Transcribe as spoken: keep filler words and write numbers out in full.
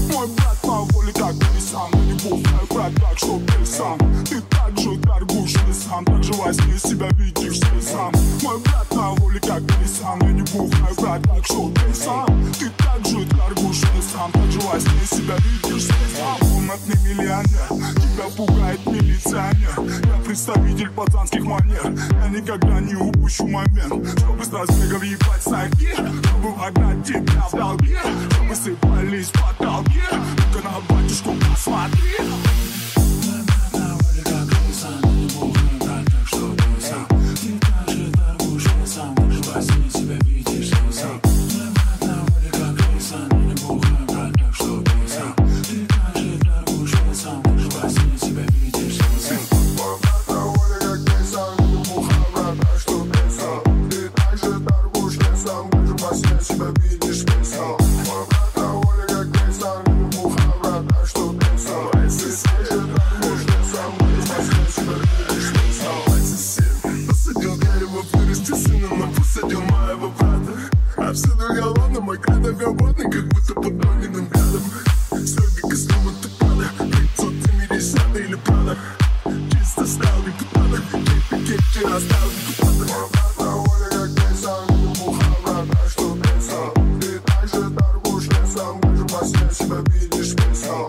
Мой брат на воле, как ты сам. Я не бухаю, брат, так что ты сам. Ты так же торгуешь лесам, так же во сне себя видишь ты сам. Мой брат на воле, как ты сам. Я не бухаю, брат, так что ты сам. Ты так же торгуешь лесам, так же во сне себя видишь ты сам. Комнатный миллионер, тебя пугает милиционер. Я представитель пацанских манер. Я никогда не упущу момент, чтобы с разбега въебать саги, чтобы вогнать тебя в долги, чтобы сыпались по толпе. Только на батюшку посмотри. Себя видишь, писал.